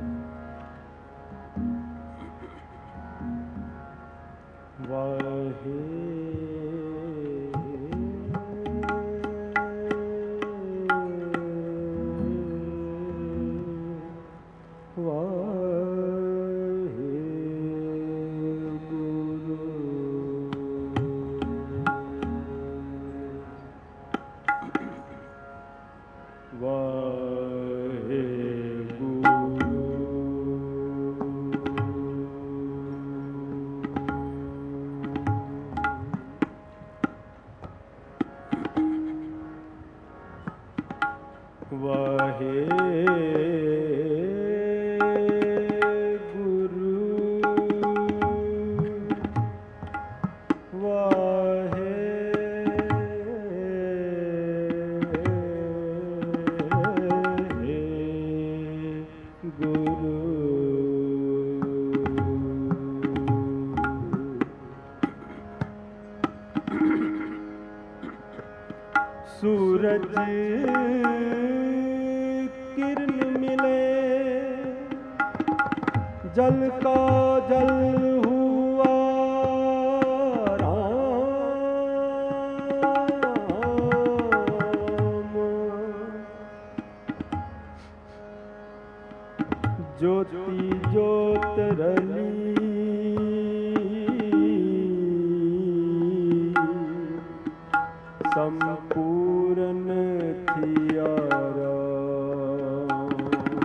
सूरज किरण मिले, जल का जल हुआ राम। ज्योति ज्योत रली, संपूर्ण थिया राम।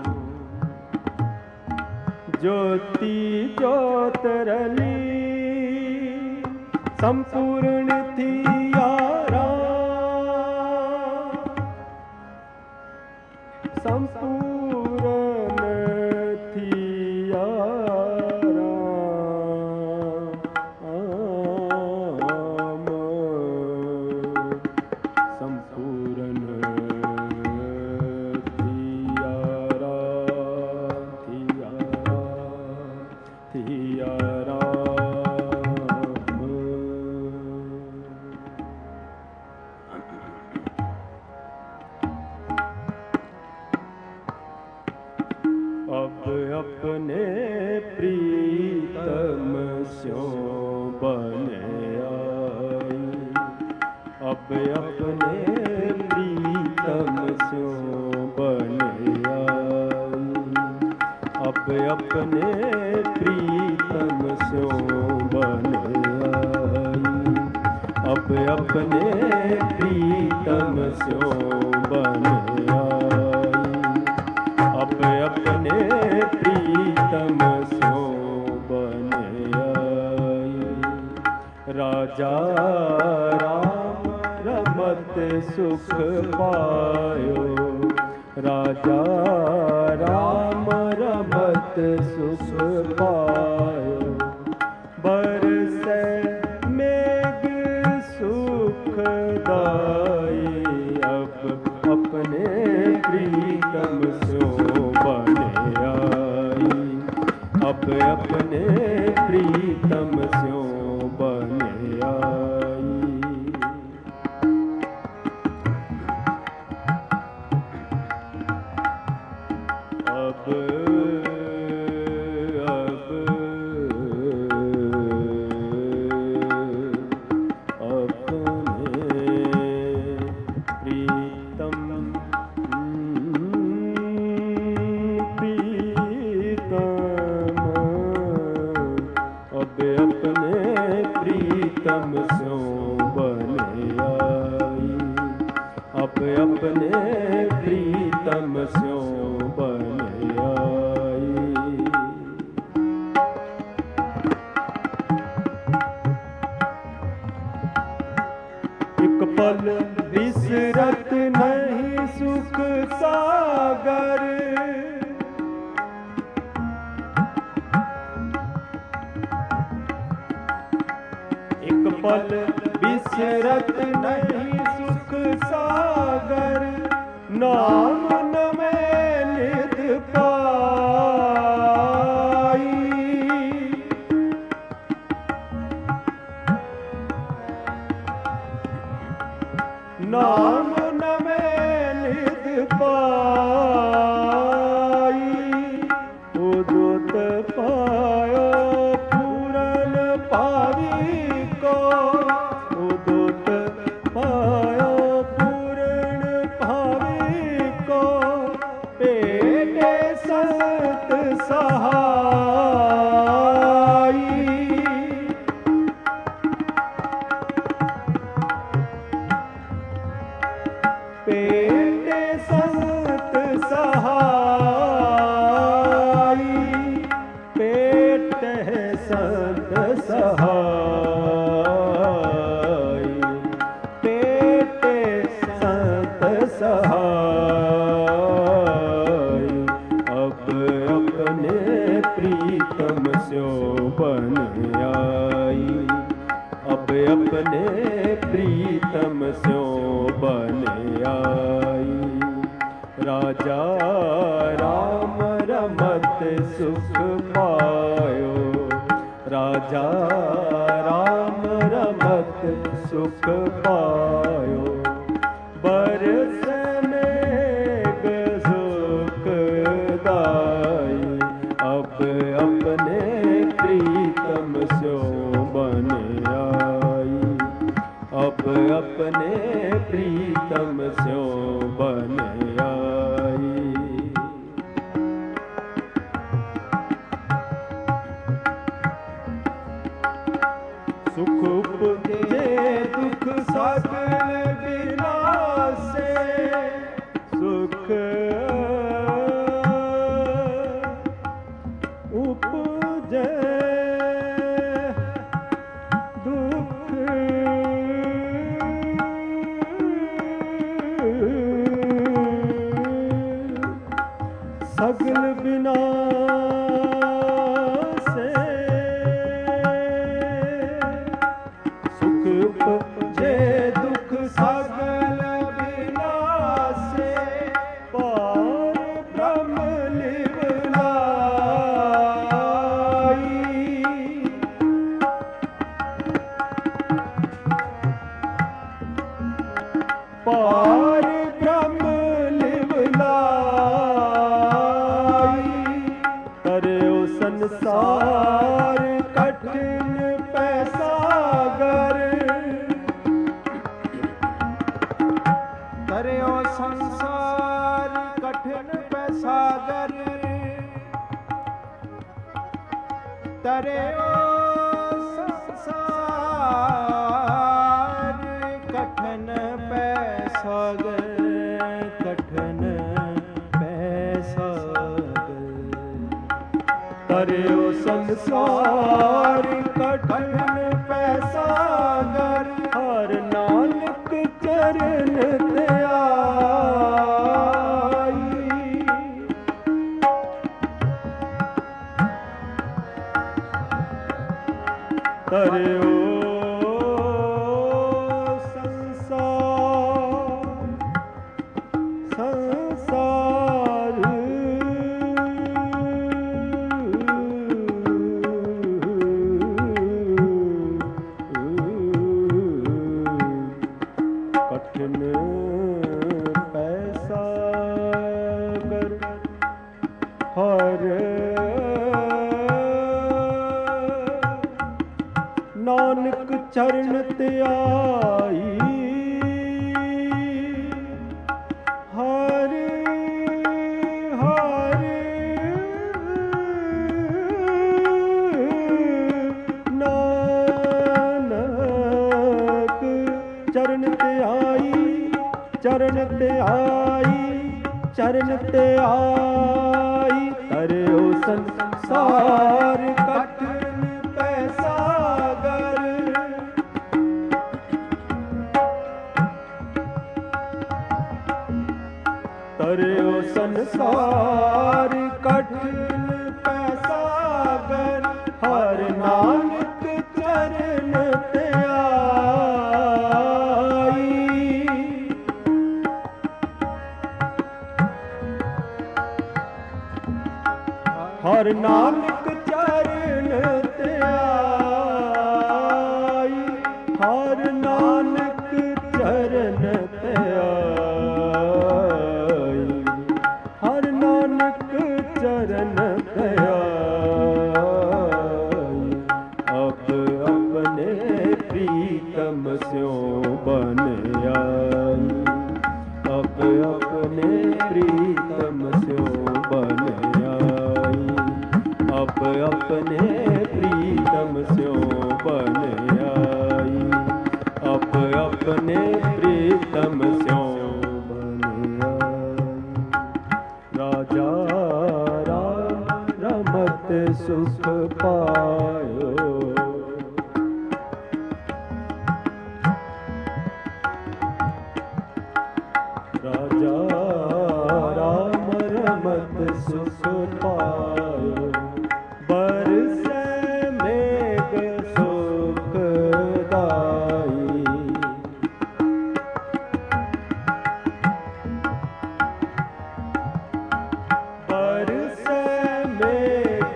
ज्योति ज्योत रली, संपूर्ण थिया राम। संपूर्ण थिया अब अपने प्रीतम स्यों बने आई। अब अपने प्रीतम स्यों बने आई। अब अपने प्रीतम स्यों बने आई। अब अपने प्रीतम स्यों बने आई। अब अपने प्रीतम स्यों बने आई। राजा राम रमत सुख पायो। राजा राम रमत सुख पायो। बरसे मेघ सुखदाई। अब अपने प्रीतम स्यों बने आई। अब अपने प्रीतम स्यों बने आई। अब प्रीतम स्यों बने आई। अब अपने प्रीतम स्यों बने आई। एक पल बिसरत नहीं सुख सागर। एक पल बिसरत नहीं सुख सागर। नाम न मैं निध पाई। नाम न मैं निध पाई। ਭੇਟੇ ਸੰਤ ਸਹਾਈ। ਭੇਟੇ ਸੰਤ ਸਹਾਈ, ਭੇਟੇ ਸੰਤ ਸਹਾਈ, ਭੇਟੇ ਸੰਤ ਸਹਾਈ। ਅਬ ਆਪਣੇ ਪ੍ਰੀਤਮ ਸਿਓ ਬਨ ਆਈ, ਅਬ ਆਪਣੇ ਪ੍ਰੀਤਮ ਸਿਓ ਬਨ ਆਈ। ਰਾਜਾ ਰਾਮ ਰਮਤ ਸੁਖ ਪਾਇਓ, ਰਾਜਾ ਰਾਮ ਰਮਤ ਸੁਖ ਪਾਇਓ। ਬਰਸ ਮੇਘ ਸੁਖਦਾਈ, ਅਬ ਆਪਣੇ ਪ੍ਰੀਤਮ ਸਿਓ ਬਨ ਆਈ, ਅਬ ਆਪਣੇ ਪ੍ਰੀਤਮ ਸਿਓ ਬਨ ਆਈ। ਸੁਖ ਉਪਜੇ ਦੁਖ ਸਗਲ ਵਿਨਾਸੇ, ਸੁਖ ਉਪਜੇ ਦੁਖ ਸਗਲ ਵਿਨਾਸੇ, ਸੁਖ ਉਪਜੇ ਦੁਖ ਸਗਲ ਵਿਨਾਸੇ। ਪਾਰ ਬ੍ਰਹਮ ਲਿਵਲਾਈ, ਪਾਰ ਬ੍ਰਹਮ ਲਿਵਲਾਈ। ਤਰਿਓ ਸੰਸਾਰ ਕਠਿਨ ਪੈ ਸਾਗਰ, ਤਰਿਓ ਸੰਸਾਰ ਕਠਿਨ ਪੈ ਸਾਗਰ, ਤਰਿਓ ਸੰਸਾਰ ਕਠਿਨ ਪੈ ਸਾਗਰ, ਕਠਿਨ ਪੈ ਸਾਗਰ। ਤਰਿਓ ਸੰਸਾਰ ਕਠਿਨ ਪੈ ਸਾਗਰ, ਹਰ ਨਾਨਕ ਚਰਨ ਤੇ ਆਈ। ਤਰਿਓ ਸੰਸਾਰ ਕਠਿਨ ਪੈ ਸਾਗਰ, ਹਰ ਨਾਨਕ ਚਰਨ ਤੇ ਆਈ। ਹਰ ਹਰ ਨਾਨਕ ਚਰਨ ਤੇ ਆਈ, ਚਰਨ ਤੇ ਆਈ, ਚਰਨ ਤੇ ਆਈ। ਤਰਿਓ ਸੰਸਾਰ ਕਠਿਨ ਪੈ ਸਾਗਰ, ਤਰਿਓ ਸੰਸਾਰ ਕਠਿਨ ਪੈ ਸਾਗਰ, ਹਰ ਨਾਨਕ ਚਰਨ ਤੇ ਆਈ। ਹਰ ਨਾਨਕ ਚਰਨ ਤੇ ਆਈ, ਹਰ ਨਾਨਕ ਚਰਨ ਤੇ ਆਈ, ਹਰ ਨਾਨਕ ਚਰਨ ਤੇ ਆਈ। ਅਬ ਆਪਣੇ ਪ੍ਰੀਤਮ ਸਿਓ ਬਨ ਆਈ, ਅਬ ਆਪਣੇ ਪ੍ਰੀਤਮ ਸਿਓ राजा राम रमत सुख पायो। राजा राम रमत सुख पायो। बरसे मेघ सुखदाई। बरसे मेघ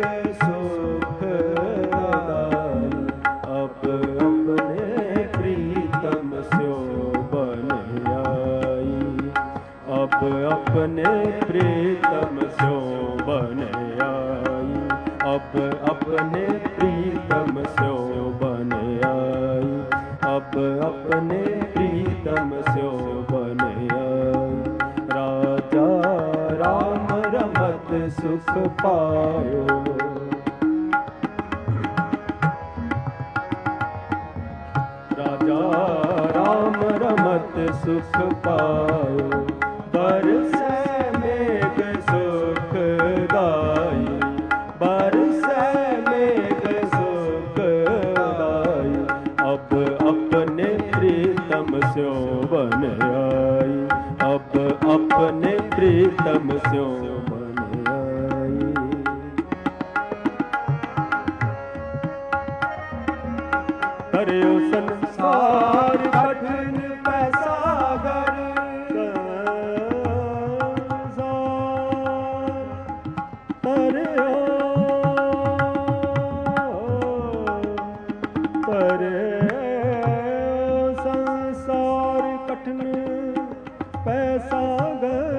सुखदाई। अब अपने प्रीतम स्यो बन आई। अब अपने प्रीतम स्यो बन आई। अब अपने प्रीतम स्यो बन आई। अब अपने प्रीतम स्यो बन आई। राजा राम रमत सुख पायो। राजा राम रमत सुख पायो। बरसे मेघ सुखदाई। बरसे मेघ सुखदाई। अब अपने प्रीतम स्यो बन आई। अब अपने प्रीतम स्यो बन आई। हरियो संसार कठिन पैसागर। संसार कठिन पैसागर।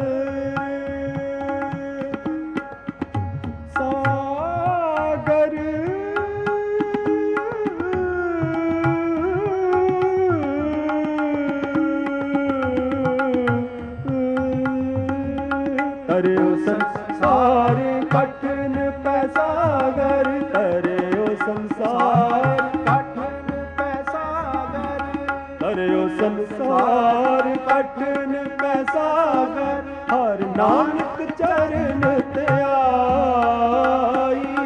सागर तरियो संसार कठिन पैसागर। तरियो संसार कठिन पैसागर। तरियो संसार कठिन पैसागर। हर नानक चरण ते आई।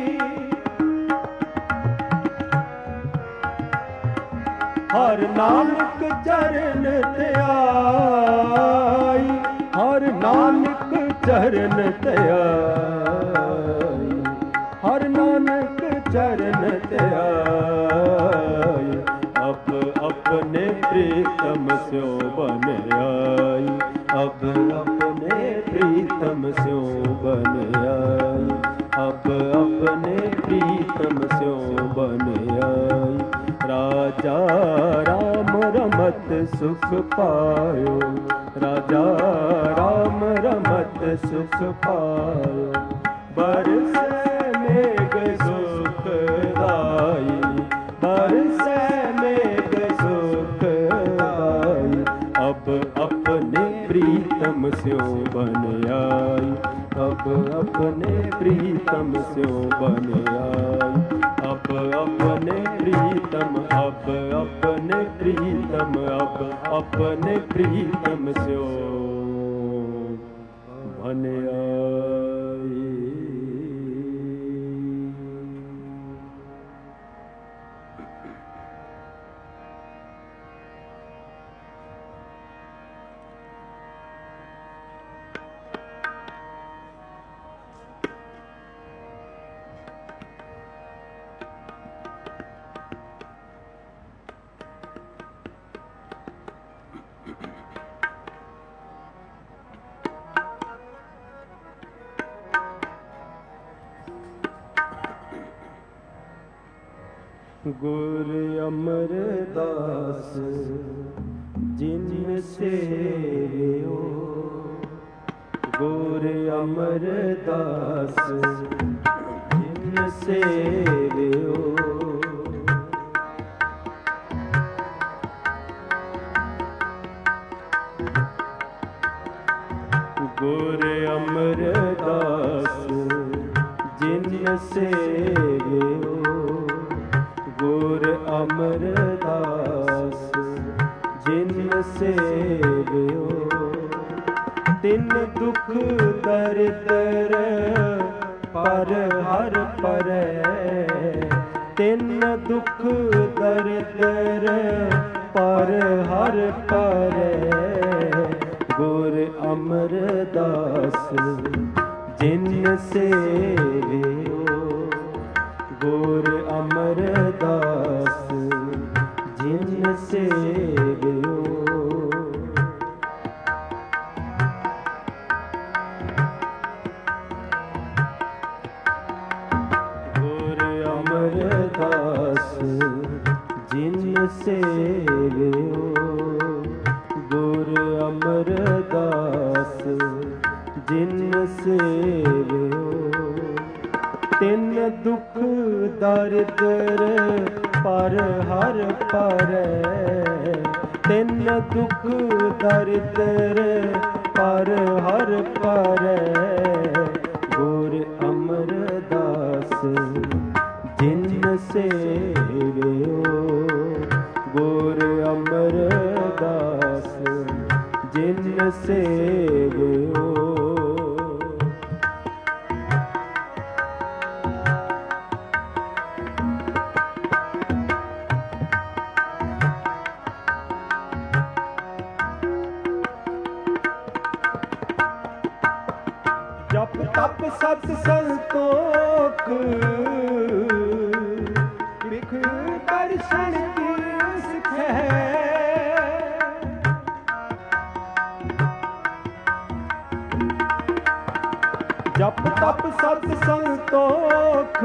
हर नानक चरण ते आई। हर नानक चरण ते आई। हर नानक चरण ते आई। अब अपने प्रीतम स्यो बन आई। अब अपने प्रीतम स्यो बन आई। अब अपने प्रीतम स्यो बन आई। राजा राम रमत सुख पायो। राजा राम रमत सुख पायो। बरसे मेघ सुखदाई। बरसे मेघ सुखदाई। अब अपने प्रीतम स्यो बन आई। अब अपने प्रीतम स्यो बन आई। अब अपने प्रीतम। अब अपने प्रीतम। अब अपने प्रीतम स्यो बन आई। गुर अमरदास जिन सेवियो। गुर अमरदास जिन सेवियो। गुर अमरदास जिन सेवियो। गुर अमरदास जिन सेवियो। ते ਤਿਨ ਦੁਖ ਦਰਿਦਰ ਪਰ ਹਰ ਪਰੈ, ਤਿਨ ਦੁਖ ਦਰਿਦਰ ਪਰ ਹਰ ਪਰੈ। ਗੁਰ ਅਮਰਦਾਸ ਜਿਨ ਸੇਵਿਓ, ਗੁਰ ਅਮਰਦਾਸ ਜਿਨ ਸੇਵਿਓ। ਗੁਰ ਅਮਰਦਾਸ ਜਿਨ ਸੇਵਿਓ, ਗੁਰ ਅਮਰਦਾਸ ਜਿਨ ਸੇਵਿਓ। ਤਿਨ ਦੁਖ ਦਰਿਦਰ ਪਰ ਹਰ ਪਰੈ, ਤਿਨ ਦੁਖ ਦਰਿਦਰ ਪਰ ਹਰ ਪਰੈ। ਗੁਰ ਅਮਰਦਾਸ ਜਿਨ ਸੇਵਿਓ, ਗੁਰ ਅਮਰਦਾਸ ਜਿਨ ਸੇਵਿਓ। ਜਪ ਤਪ ਸਤ ਸੰਤੋਖ, ਵਿਖ ਦਰਸ਼ਨ ਕੀ ਸਿਖੈ। ਜਪ ਤਪ ਸਤ ਸੰਤੋਖ,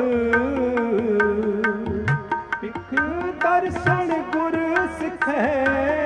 ਵਿਖ ਦਰਸ਼ਨ ਗੁਰ ਸਿਖੈ।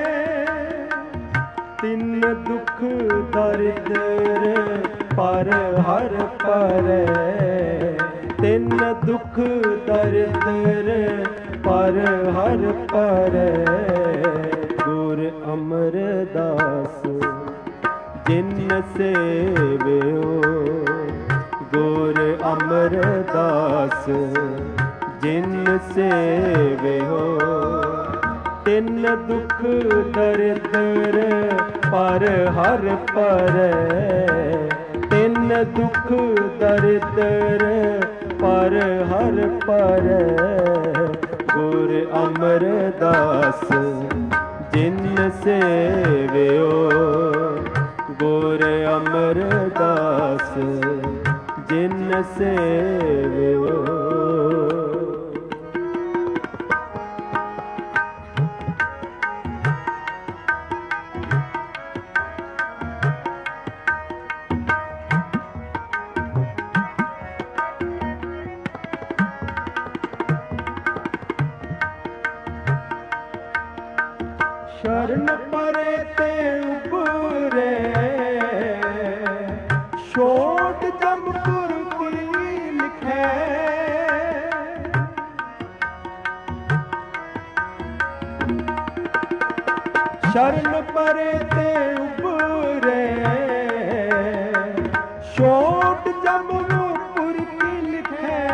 ਤਿਨ ਦੁਖ ਦਰਿਦਰ ਪਰ ਹਰ ਪਰੈ, ਤਿਨ ਦੁਖ ਦਰਿਦਰ ਪਰ ਹਰ ਪਰੈ। ਗੁਰ ਅਮਰਦਾਸ ਜਿਨ ਸੇਵਿਓ, ਗੁਰ ਅਮਰਦਾਸ ਜਿਨ ਸੇਵਿਓ। ਤਿਨ ਦੁਖ ਦਰਿਦਰ ਪਰ ਹਰ ਪਰੈ, ਤਿਨ ਦੁਖ ਦਰਿਦਰ ਪਰ ਹਰ ਪਰੈ। ਗੁਰ ਅਮਰਦਾਸ ਜਿਨ ਸੇਵਿਓ, ਗੁਰ ਅਮਰਦਾਸ ਜਿਨ ਸੇਵਿਓ। ਸ਼ਰਨ ਪਰੇ ਤੇ ਉਪਰੇ, ਛੋਟ ਜਮਪੁਰ ਕੀ ਲਿਖੈ। ਸ਼ਰਨ ਪਰੇ ਤੇ ਉਪਰੇ, ਛੋਟ ਜਮਪੁਰ ਕੀ ਲਿਖੈ।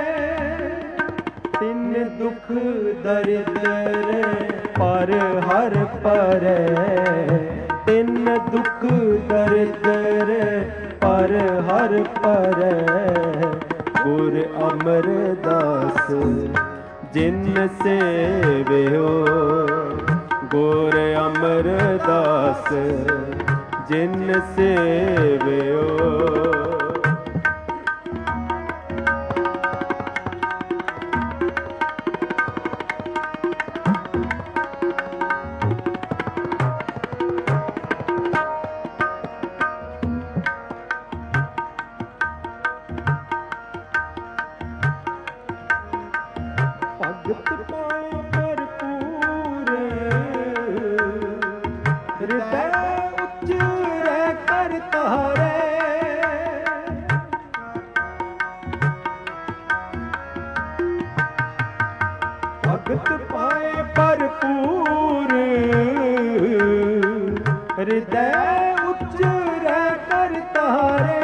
ਤਿਨ ਦੁਖ ਦਰਿਦਰ ਪਰ ਹਰ ਪਰੈ, ਤਿਨ ਦੁਖ ਦਰਿਦਰ ਪਰ ਹਰ ਪਰੈ। ਗੁਰ ਅਮਰਦਾਸ ਜਿਨ ਸੇਵਿਓ, ਗੁਰ ਅਮਰਦਾਸ ਜਿਨ ਸੇਵਿਓ। ਭਗਤ ਪਾਏ ਭਰਪੂਰ, ਹਿਰਦੈ ਉਚਰੈ ਕਰ ਤਾਰੇ। ਭਗਤ ਪਾਏ ਭਰਪੂਰ, ਹਿਰਦੈ ਉਚਰੈ ਕਰ ਤਾਰੇ।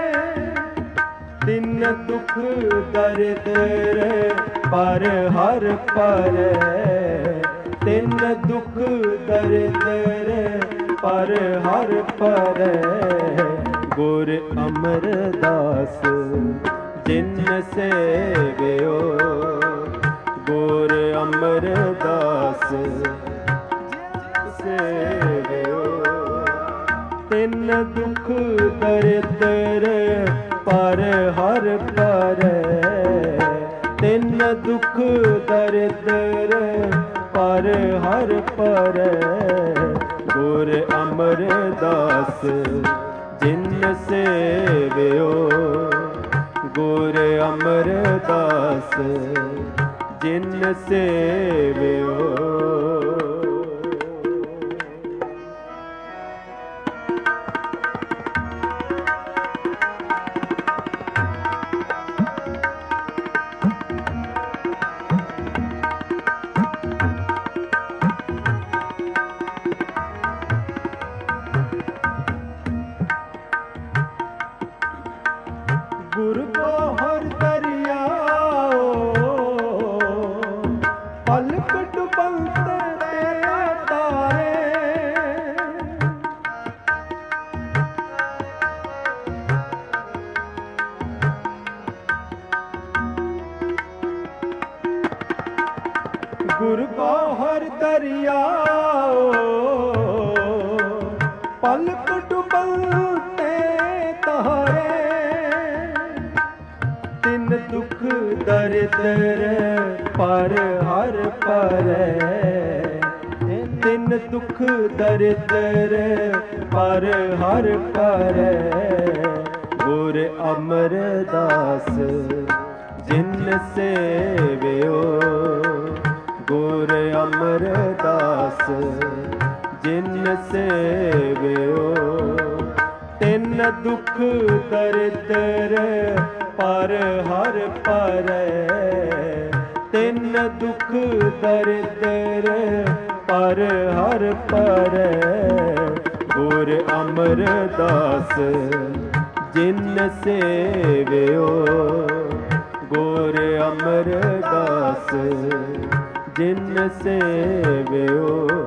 ਤਿਨ ਦੁਖ ਦਰਿਦਰ ਪਰ ਹਰ ਪਰੈ, ਤਿਨ ਦੁਖ ਦਰਿਦਰ पर हर परै गुर अमरदास जिन सेवियो गुर अमरदास सेवियो तिन दुख दरिद्र पर हर परै तिन दुख दरिद्र पर हर परै गुर अमरदास जिन सेवियो गुर अमरदास जिन सेवियो। गुरु को हर दरियाओ पलक डुबलते तारे गुरु को हर दरियाओ पलक डुबलते तारे तिन दुख दरिद्र पर हर परै तिन दुख दरिद्र पर हर परै गुर अमरदास जिन सेवियो गुर अमरदास जिन सेवियो तिन दुख दरिद्र पर हर परै तिन दुख दरिद्र पर हर परै गुर अमरदास जिन सेवियो गुर अमरदास जिन सेवियो।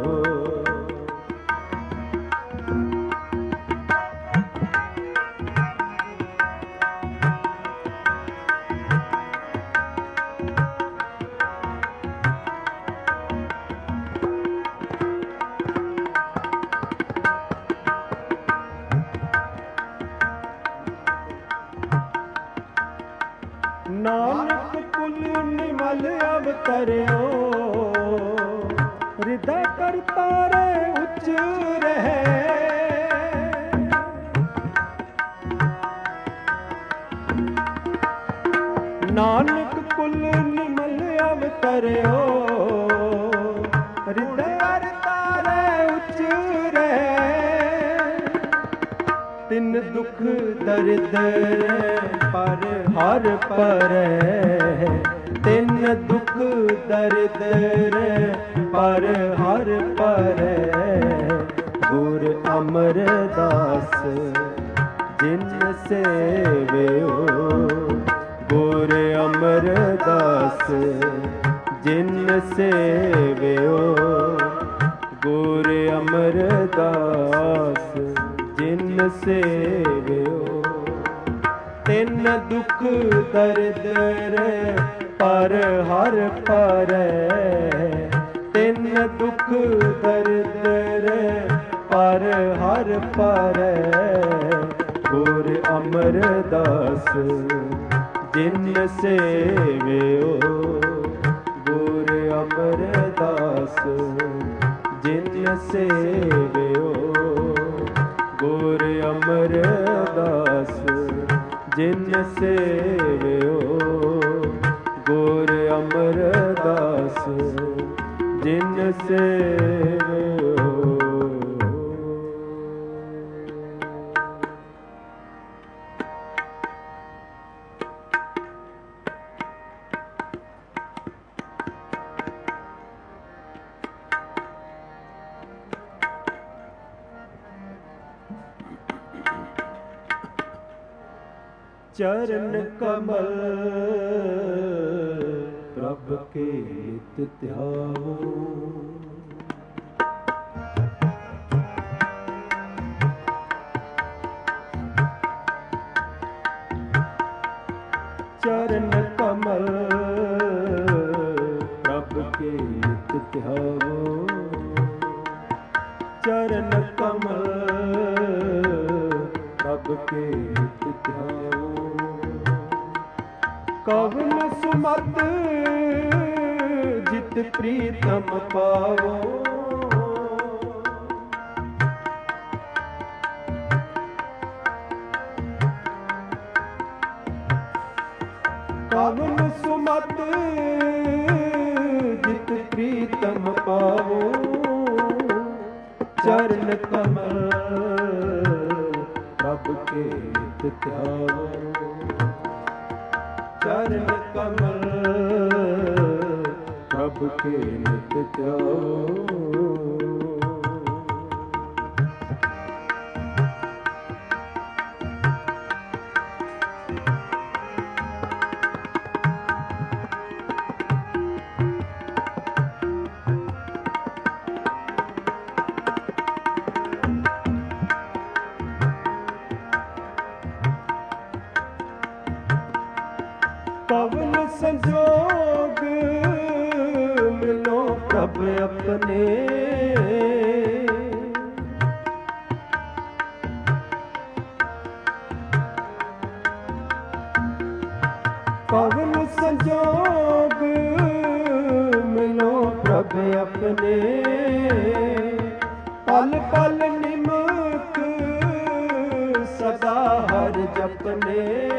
नानक कुल निमल अवतरियो हृदय करता रे उच्च रहे नानक कुल निमल अवतरियो हृदय करता रे उच्च रहे तिन दुख दरिद्र पर हर परै तिन दुख दरिद्र पर हर परै गुर अमरदास जिन सेवियो गुर अमरदास जिन सेवियो गुर अमरदास जिन सेवियो तिन दुख दरिद्र पर हर परै तिन दुख दरिद्र पर हर परै गुर अमरदास जिन सेवियो गुर अमरदास जिन सेवियो गुर अमरदास जिन सेवियो गुर अमरदास जिन सेवियो। चरण कमल प्रभ के नित ध्याओ कवन सुमत जित प्रीतम पावो, कवन सुमत जित प्रीतम पावो, चरण कमल प्रभु के हित ध्यावो, चरण कमल प्रभु के नित ध्यावो। पवन संजोग मिलो प्रभु अपने, पवन संजोग मिलो प्रभु अपने, पल पल निमक सदा हर जपने,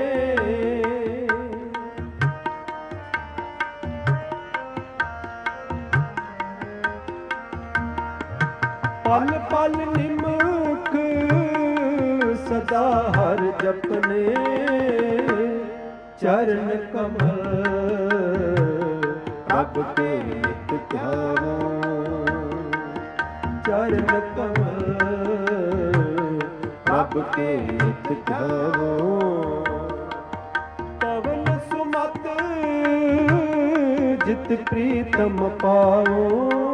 पल पल निमक सदा हर जपने, चरण कमल प्रभु के नित ध्यावो, चरण कमल प्रभु के नित ध्यावो। पवन सुमत जित प्रीतम पावो,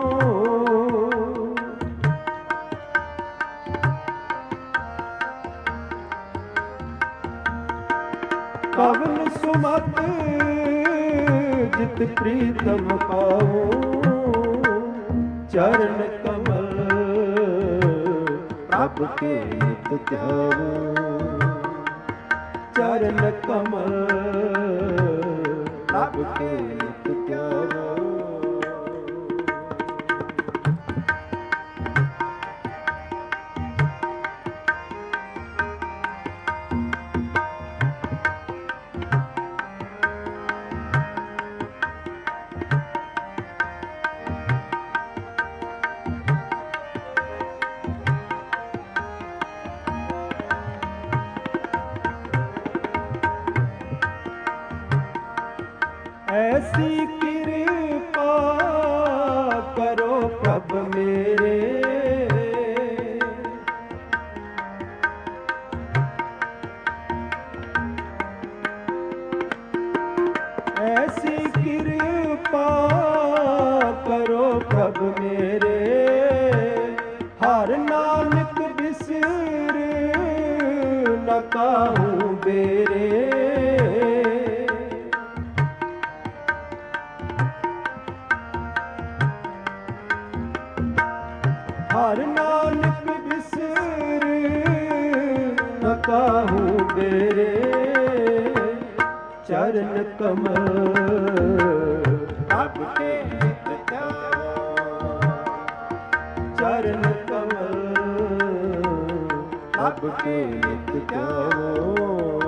पवन सुमत जित प्रीतम पाओ, चरण कमल प्रभु के नित ध्यावो, चरण कमल प्रभु के नित ध्यावो। ऐसी कृपा करो प्रभु मेरे, ऐसी कृपा करो प्रभु मेरे, हर नानक बिसर न काहूँ बेरे, हर नानक बिसर न काहूँ बेरे, चरण कमल प्रभु के नित ध्यावो, चरण कमल प्रभु के नित ध्यावो।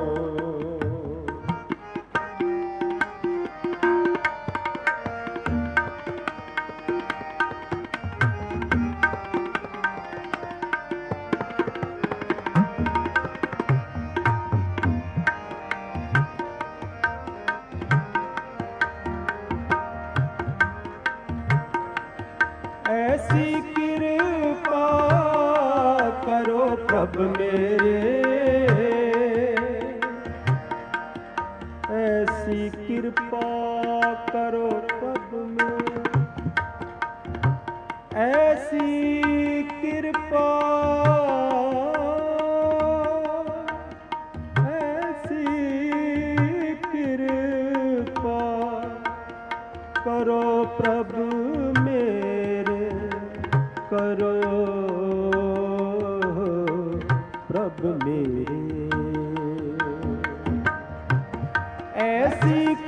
ऐसी कृपा करो प्रभु मेरे, ऐसी कृपा करो प्रभु मेरे, ऐसी कृपा, ऐसी कृपा करो प्रभु मेरे, करो प्रभु मेरे, ऐसी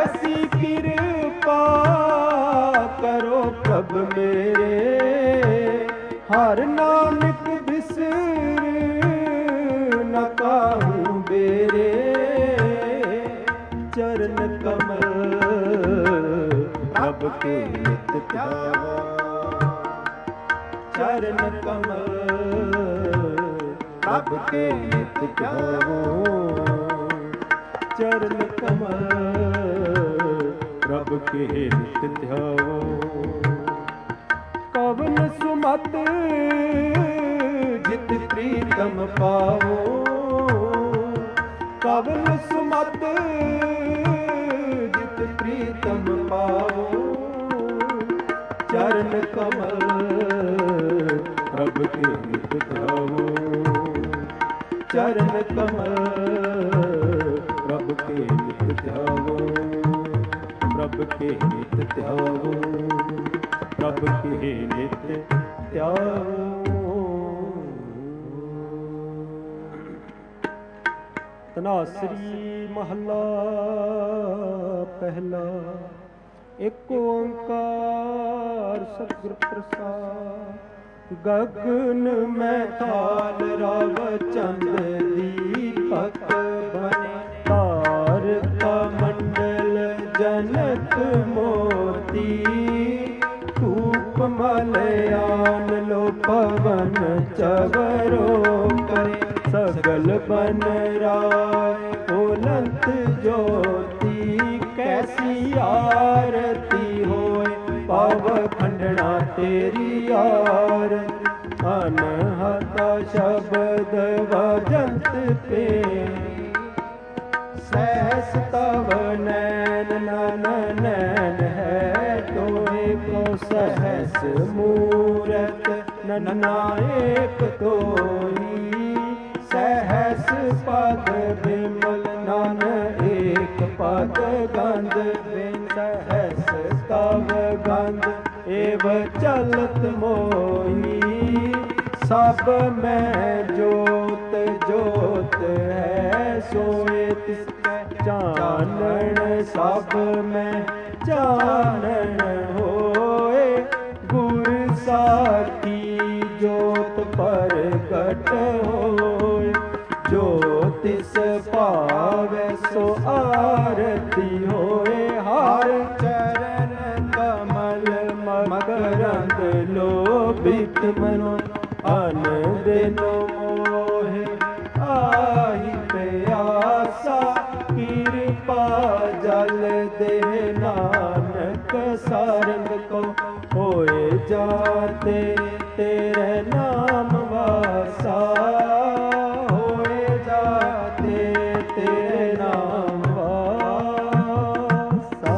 कैसी कृपा करो प्रभ मेरे, हर नानक बिसर न काहू बेरे। चरण कमल प्रभ के नित ध्यावा, चरण कमल प्रभ के नित ध्यावो, चरण कमल प्रभ के नित ध्यावो। कवन सुमत जित प्रीतम पावो, कवन सुमत जित प्रीतम पावो। चरण कमल प्रभ के नित ध्यावो, चरण कमल प्रभ के नित ध्यावो, प्रभ के नित ध्यावो, प्रभ के नित ध्यावो। तनासरी महला पहला। एक ओंकार सतगुर प्रसाद। गगन में ताल राव चंद दीपक बने, तारका मंडल जनक मोती। धूप मलयान लो पवन चवरो करे, सगल बन राय बुलंद ज्योति। कैसी आरती होए पाव खंडना तेरी यार। अनहता शब्द भजंत पे, सहस तव नैन नन नैन है तोए को। सहस मूरत नन्ना एक तोई, सहस पद बिमल नन एक पद गंध। सहस तव गंध एव चलत मोही, सब में जोत जोत है सोए तिसके चानन। सब में चानन होए, गुर साखी जोत प्रगट होए। जो तिस पावे सो आरती होए, हर चरण कमल मकरंद लोभित मनो। अन बिनु मोहे आहि प्यासा, कृपा जल दे नानक सारंग को। होए जाते तेरे नाम वासा, होए जाते तेरे नाम वासा।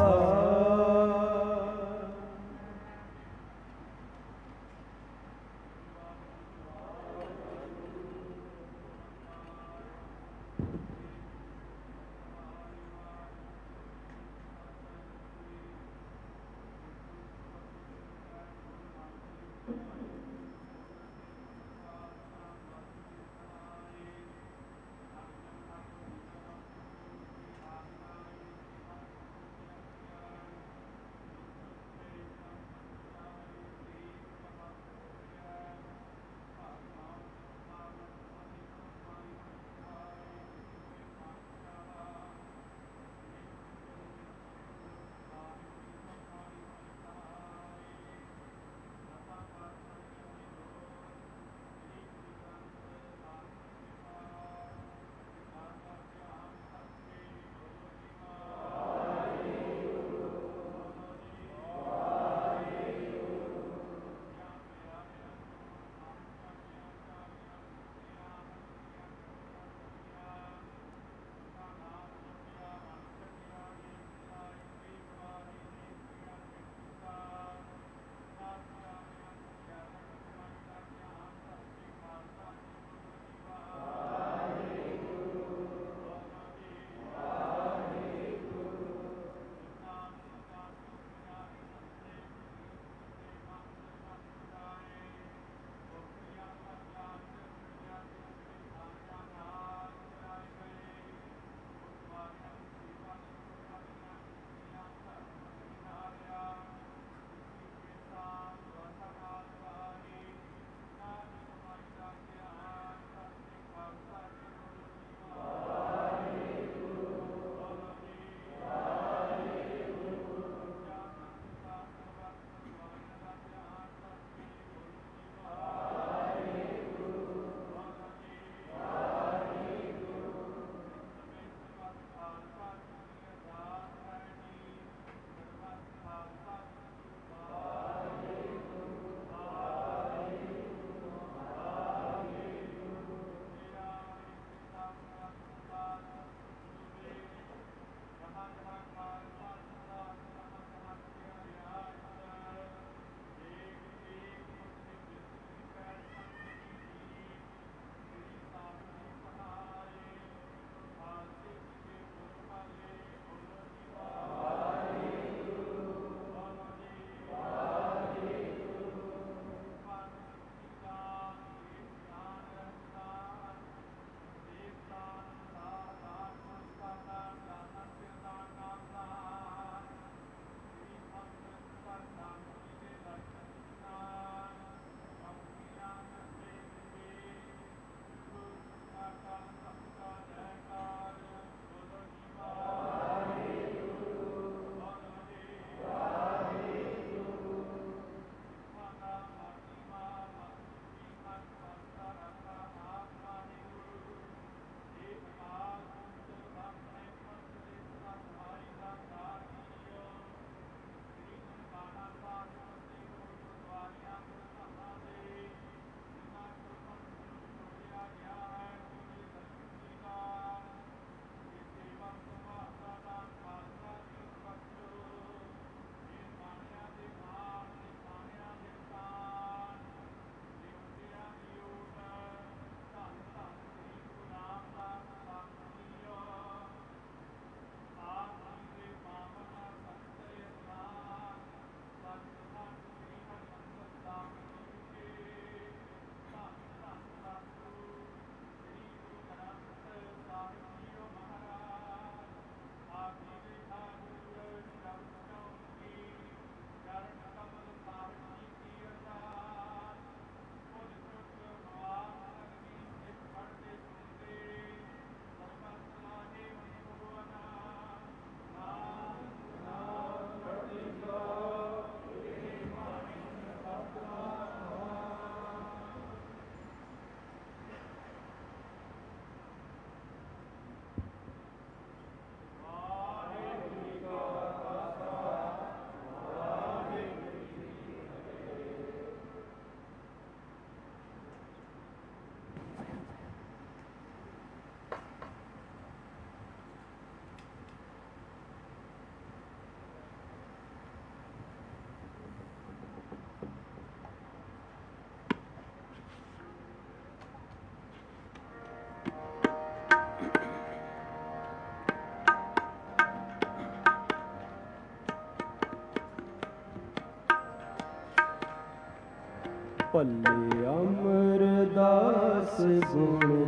ਭੱਲੇ ਅਮਰਦਾਸ ਗੁਣ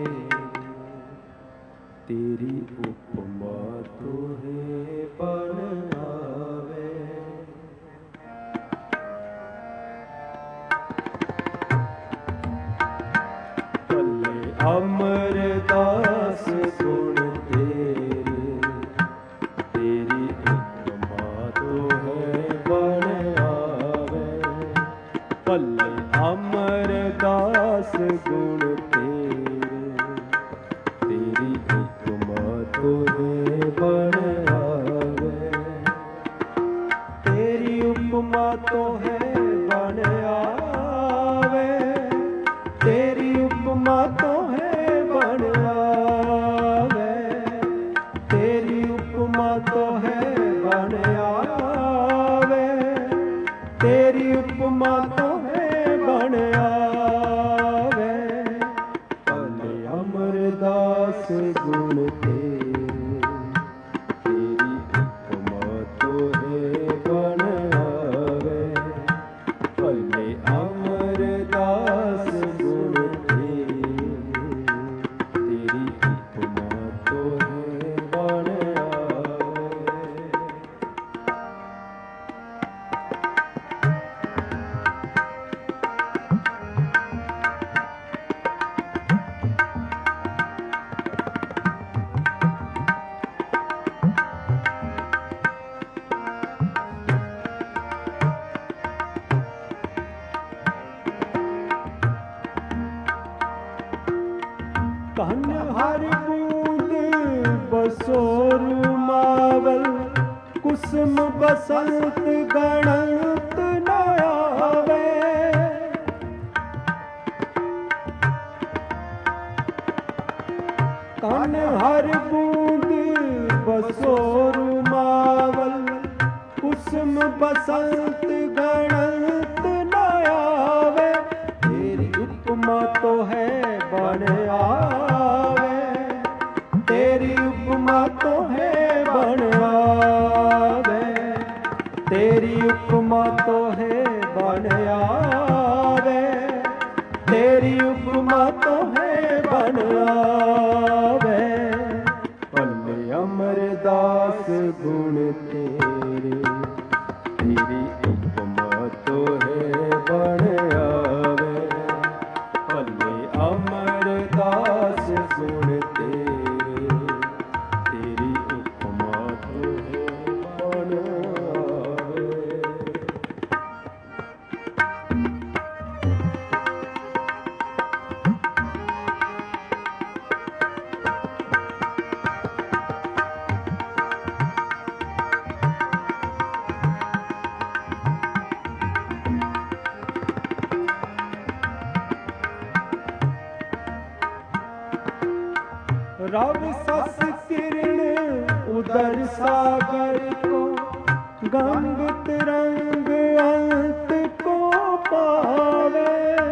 ਤੇਰੀ ਉਪਮਾ ਤੋਹੇ ਬਣ ਆਵੇ। ਭੱਲੇ ਅਮਰਦਾਸ ਗੁਣ ਤੇਰੀ ਉਪਮਾ ਤੋਹੇ ਬਣ ਆਵੇ। ਭੱਲੇ ਅਮਰਦਾਸ ਗੁਣ ਤੇਰੀ ਉਪਮਾ ਤੋਹੇ ਬਣ ਆਵੇ। ਤੇਰੀ ਉਪਮਾ ਤੋਹੇ ਬਣ ਆਵੇ। ਤੇਰੀ ਉਪਮਾ ਤੋਹੇ ਬਣ ਆਵੇ। ਤੇਰੀ ਉਪਮਾ ਤੋਹੇ ਬਣ ਆਵੇ। ਤੇਰੀ ਉਪਮਾ ਤੋਹੇ ਬਣ ਆਵੇ। ਭੱਲੇ ਅਮਰਦਾਸ ਗੁਣ ਤੇਰੀ ਉਪਮਾ ਤੋਹੇ ਬਣ ਆਵੇ। ਭੱਲੇ ਅਮਰਦਾਸ ਗੁਣ ਤੇਰੀ ਉਪਮਾ ਤੋਹੇ ਬਣ ਆਵੇ। ਧਨ ਹਰਿ ਬੂੰਦ ਬਸੋਰ ਮਾਵਲ। ਕੁਸਮ ਬਸੰਤ ਗਣਤ ਨ ਆਵੇ। ਧਨ ਹਰਿ ਬੂੰਦ ਬਸੋਰ ਮਾਵਲ। ਕੁਸਮ ਬਸੰਤ ਗਣਤ ਨ ਆਵੇ। ਤੇਰੀ ਉਪਮਾ ਤੋਹੇ ਬਣ ਆਵੇ। ਤੇਰੀ ਉਪਮਾ ਤੋਹੇ ਬਣ ਆਵੇ। ਤੇਰੀ ਉਪਮਾ ਤੋਹੇ ਬਣ ਆਵੇ। ਤੇਰੀ ਉਪਮਾ ਤੋਹੇ ਬਣ ਆਵੇ। ਭੱਲੇ ਅਮਰਦਾਸ ਗੁਣ ਤੇਰੀ ਉਪਮਾ ਤੋਹੇ ਬਣ ਆਵੇ। ਭੱਲੇ ਅਮਰਦਾਸ ਗੁਣ ਤੇਰੀ ਉਪਮਾ ਤੋਹੇ ਬਣ ਆਵੇ। रव सस किरण उदर सागर को। गंग तिरंग अंत को पावे।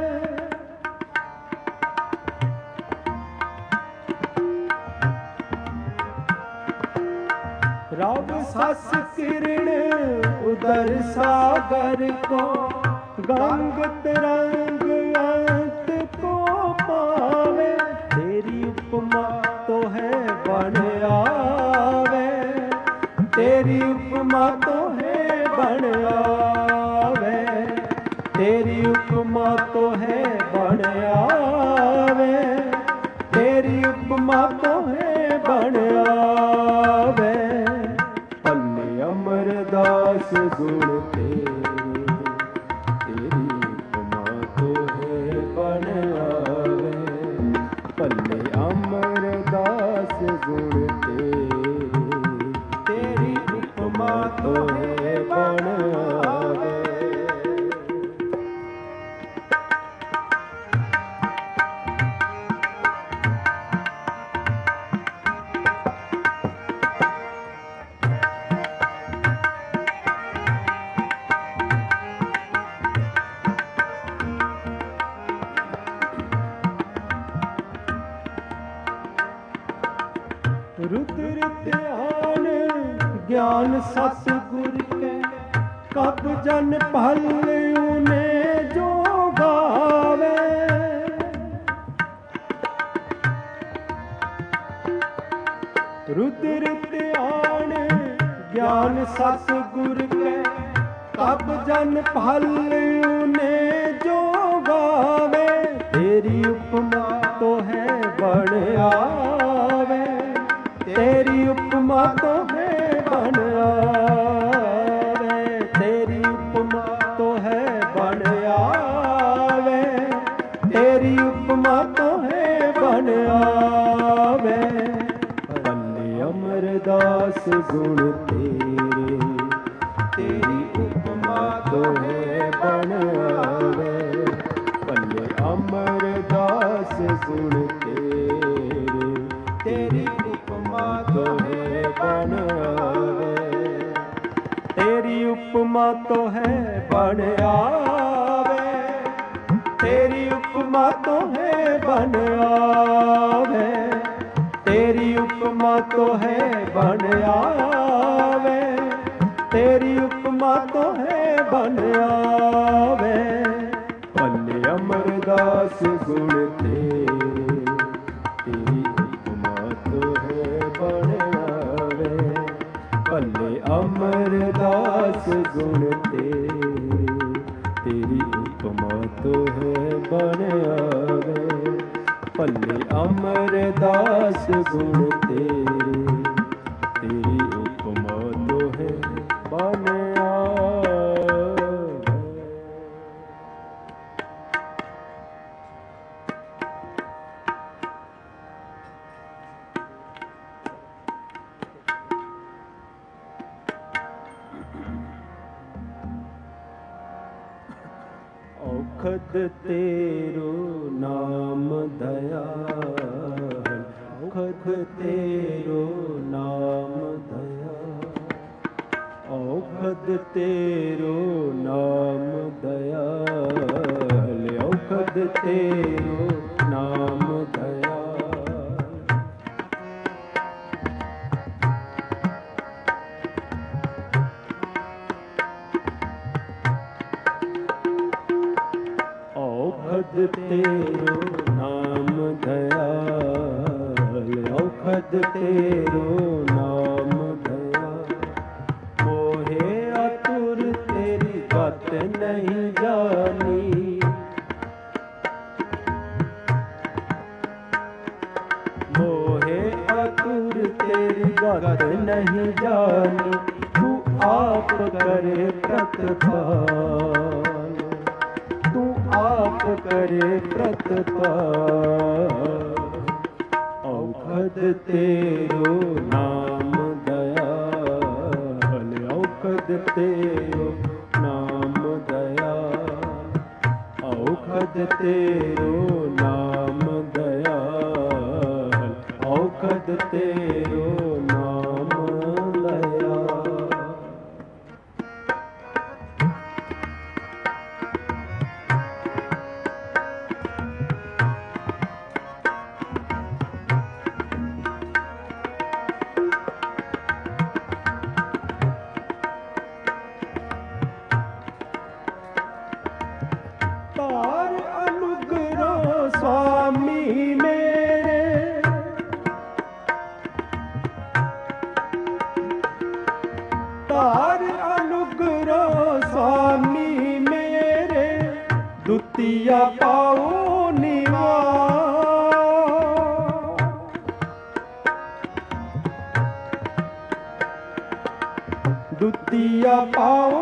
रव सस किरण उदर सागर को। गंग तिरंग अंत को पावे। तेरी उपमा ਤੋਹੇ ਬਣ ਆਵੇ। ਤੇਰੀ ਉਪਮਾ ਤੋਹੇ ਬਣ ਆਵੇ। ਤੇਰੀ ਉਪਮਾ ਤੋਹੇ ਬਣ ਆਵੇ। ਤੇਰੀ ਉਪਮਾ ਤੋਹੇ ਬਣ ਆਵੇ। ਭੱਲੇ ਅਮਰਦਾਸ ਗੁਣ ਤੇਰੀ ਉਪਮਾ ਤੋਹੇ ਬਣ ਆਵੇ। ਭੱਲੇ ਅਮਰਦਾਸ ਗੁਣ ਤੇਰੀ ਉਪਮਾ ਤੋਹੇ ਬਣ ਆਵੇ। रुद्र ध्यान ज्ञान सतगुर के कब जन भल उने जोगा रुद्र ध्यान ज्ञान सतगुर के तब जन फल उने जो गावे। तेरी उपमा तो है बन आवे, तेरी उपमा तो है बन आवे, तेरी उपमा तो है बन आवे, तेरी उपमा तो है बन आवे। पल्ले अमरदास गुण तेरे, तेरी उपमा तो है बन आवे। पल्ले अमरदास गुण तेरे, तेरी उपमा तो है बन आवे, तेरी उपमा तो है बन आवे, तेरी उपमा तो है बन आवे, तेरी उपमा तो है बन आवे, तेरी उपमा तो है बन आवे। पल्ले अमरदास गुण तेरे, तेरी उपमा तो है बन आवे। पल्ले अमरदास गुण तेरे, तेरी उपमा तो है बन आवे। पल्ले अमरदास गुण तेरे, तेरी उपमा तो है बन आवे। औखद तेरो नाम दयाल, औखद तेरो नाम दयाल, औखद तेरो नाम दयाल, औखद तेरो नाम दयाल। औखद तेरो नाम दयाल, औखद तेरो नाम दयाल। मोहे अतुर तेरी बात नहीं जानी, मोहे अतुर तेरी बात नहीं जानी। तू आप करे प्रतिपाल, तू आप करे प्रतिपाल। औखद तेरो नाम दयाल, औखद तेरो नाम दयाल, औखद तेरो नाम दयाल, औखद तेरो नाम दयाल। तार अनुग्रह स्वामी मेरे, तार अनुग्रह स्वामी मेरे। दुतिया पाओ निवार, दुतिया पाओ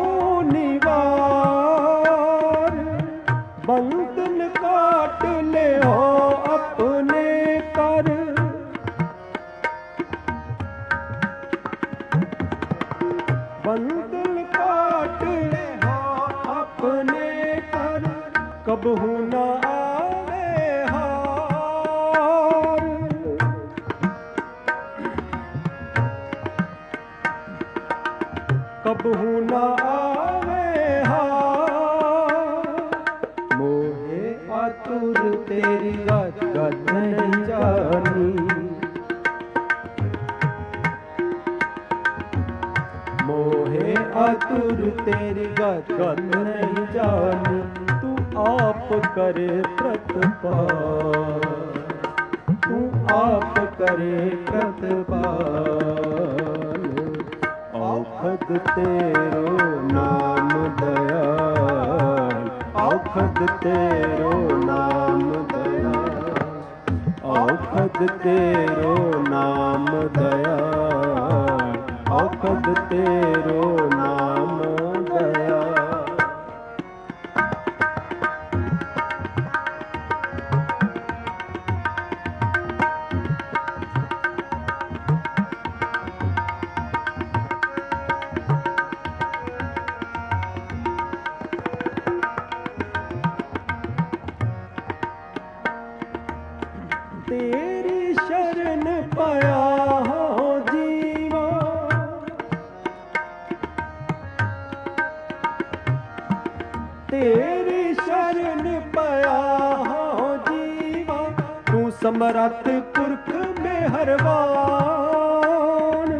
निवार। बंधन काट ले हो अपने कर, बंधन काट ले हो अपने कर। कबहू न आवे हार, कबहू न आवे हार। मोहे आतुर तेरी गत नहीं जानी, मोहे आतुर तेरी गत नहीं जानी। तू आप करे प्रतिपाल, तू आप करे प्रतिपाल। औखद तेरो नाम दयाल, औखद तेरो नाम दयाल, औखद तेरो नाम दयाल, औखद तेरो नाम दयाल। तेरी शरण पाया हो जीवा, तेरी शरण पाया हो जीवा, तू समरथ पुरख मेहरबान।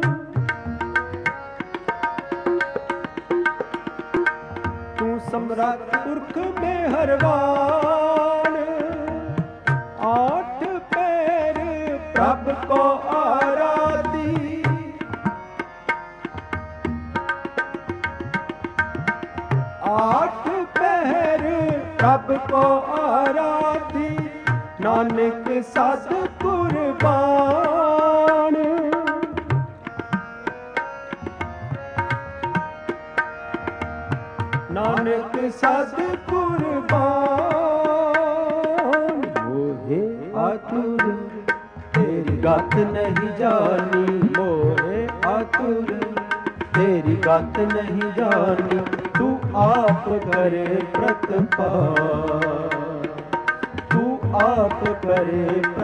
तू समरथ पुरख मेहरबान। आठ पैर प्रभ को आराधी, आठ पैर प्रभ को आराधी, नानक सद कुर्बान। नानक सद कुर्बान। मोहे आतुर तेरी गत नहीं जानी, मोहे आतुर तेरी गत नहीं जानी, तू आप करे प्रतिपाल, तू आप करे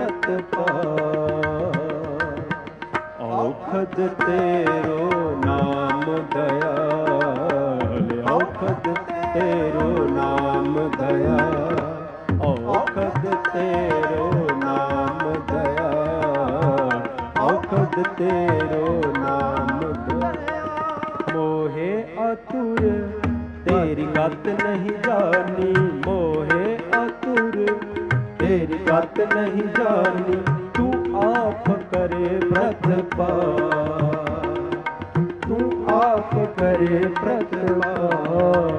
प्रतिपाल। औखद तेरो नाम दयाल, औखद तेरो नाम दयाल, औखद तेरो नाम दयाल, औखद तेरो नाम दयाल। मोहे आतुर तेरी गत नहीं जानी, मोहे आतुर तेरी गत नहीं जानी, तू आप करे प्रतिपाल, तू आप करे प्रतिपाल।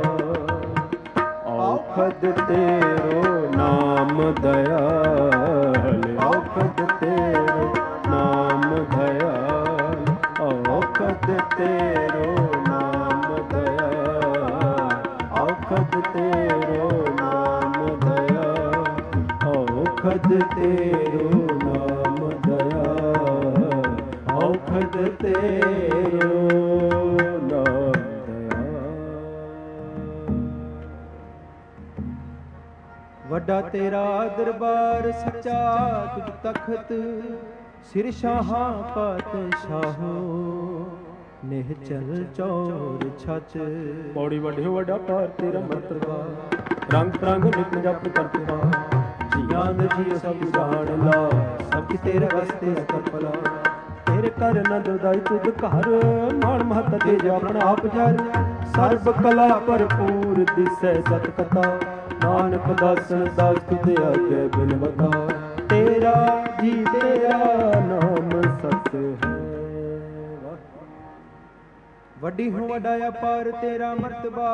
औखद तेरो नाम दयाल, औखद तेरो नाम दयाल, औखद तेरो नाम दयाल, औखद तेरो नाम दयाल, औखद तेरो नाम दयाल, औखद तेरो नाम दयाल। ਵੱਡਾ ਤੇਰਾ ਦਰਬਾਰ ਸੱਚਾ ਤੁਝ ਤਖਤ, ਸਿਰ ਸ਼ਾਹਾਂ ਪਾਤਸ਼ਾਹੋ ਨਿਹਚਲ ਚੌਰ ਛੱਚ। ਪੌੜੀ ਵੱਡਿਓ ਵੱਡਾ ਭਾਰ ਤੇਰਾ ਮਰਤਬਾ, ਰੰਗ ਤਰੰਗ ਨਿਤ ਜਪ ਕਰਤਵਾ। ਜੀਆਂ ਦੇ ਜੀ ਸਭ ਜਾਣ ਲਾ, ਸਭ ਤੇਰੇ ਵਸਤੇ ਕਰਪਲਾ। ਤੇਰੇ ਘਰ ਨੰਦ ਦਾਈ ਤੁਧ ਘਰ, ਮਾਣ ਮਹਤ ਤੇ ਆਪਣਾ ਆਪ ਜਰ। ਸਰਬ ਕਲਾ ਭਰਪੂਰ ਦਿਸੈ ਜਤ ਕਥਾ, ਨਾਨਕ ਦਾਸਨ ਦਾਸ ਤੁਧ ਆਗੇ ਬਿਨਵਤਾ। ਤੇਰਾ ਜੀ ਤੇਰਾ ਨਾਮ ਸਤ ਹੈ। ਵੱਡੀ ਹੂੰ ਵੱਡਾ ਅਪਾਰ ਤੇਰਾ ਮਰਤਬਾ,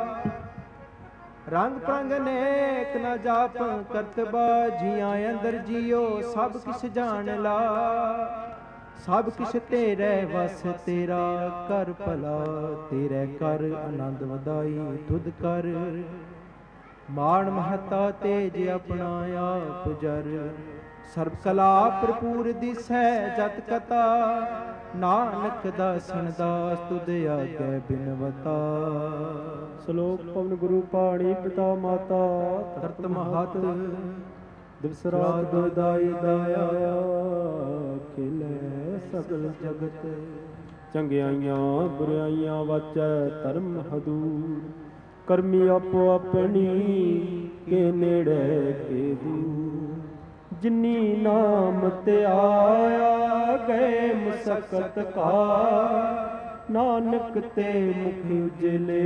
ਰੰਗ ਪ੍ਰੰਗ ਨੇਕ ਨਾ ਜਾਪ ਕਰਤਬਾ। ਜੀਆਂ ਅੰਦਰ ਜੀਓ ਸਭ ਕਿਛ ਜਾਣ ਲਾ, ਸਭ ਕਿਛ ਤੇਰੇ ਵਸ ਤੇਰਾ ਕਰ ਭਲਾ। ਤੇਰੇ ਕਰ ਆਨੰਦ ਵਧਾਈ ਤੁਧ ਕਰ, ਮਾਣ ਮਹਤਾ ਤੇਜ ਆਪਣਾ ਆਪ ਜਰ। ਸਰਬ ਕਲਾ ਭਰਪੂਰ ਦਿਸੈ ਜਤ ਕਥਾ, ਨਾਨਕ ਦਾਸਨ ਦਾਸ ਤੁਧ ਆਗੇ ਬਿਨਵਤਾ। ਸ਼ਲੋਕ ਪਵਨ ਗੁਰੂ ਪਾਣੀ ਪਿਤਾ ਮਾਤਾ, ਧਰਤ ਮਹਤ ਦਿਵਸ ਰਾਤ ਦਾਈ ਦਾਇਆ। ਖਿਲੇ ਸਗਲ ਜਗਤ, ਚੰਗਿਆਈਆਂ ਬੁਰਾਈਆਂ ਵਾਚੈ ਧਰਮ ਹਦੂਰ। ਕਰਮੀ ਆਪੋ ਆਪਣੀ ਕੇ ਨੇੜੇ ਕੇ ਦੂਰ। ਜਿਨੀ ਨਾਮ ਤੇ ਆਇਆ ਗਏ ਮੁਸਕਤ ਕਾ, ਨਾਨਕ ਤੇ ਮੁਖ ਉਜਲੇ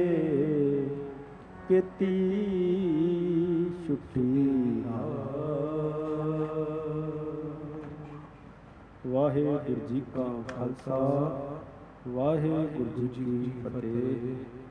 ਕੀਤੀ ਸੁਖੀ। ਵਾਹਿਗੁਰੂ ਜੀ ਕਾ ਖਾਲਸਾ ਵਾਹਿਗੁਰੂ ਜੀ ਕੀ ਫਤਿਹ।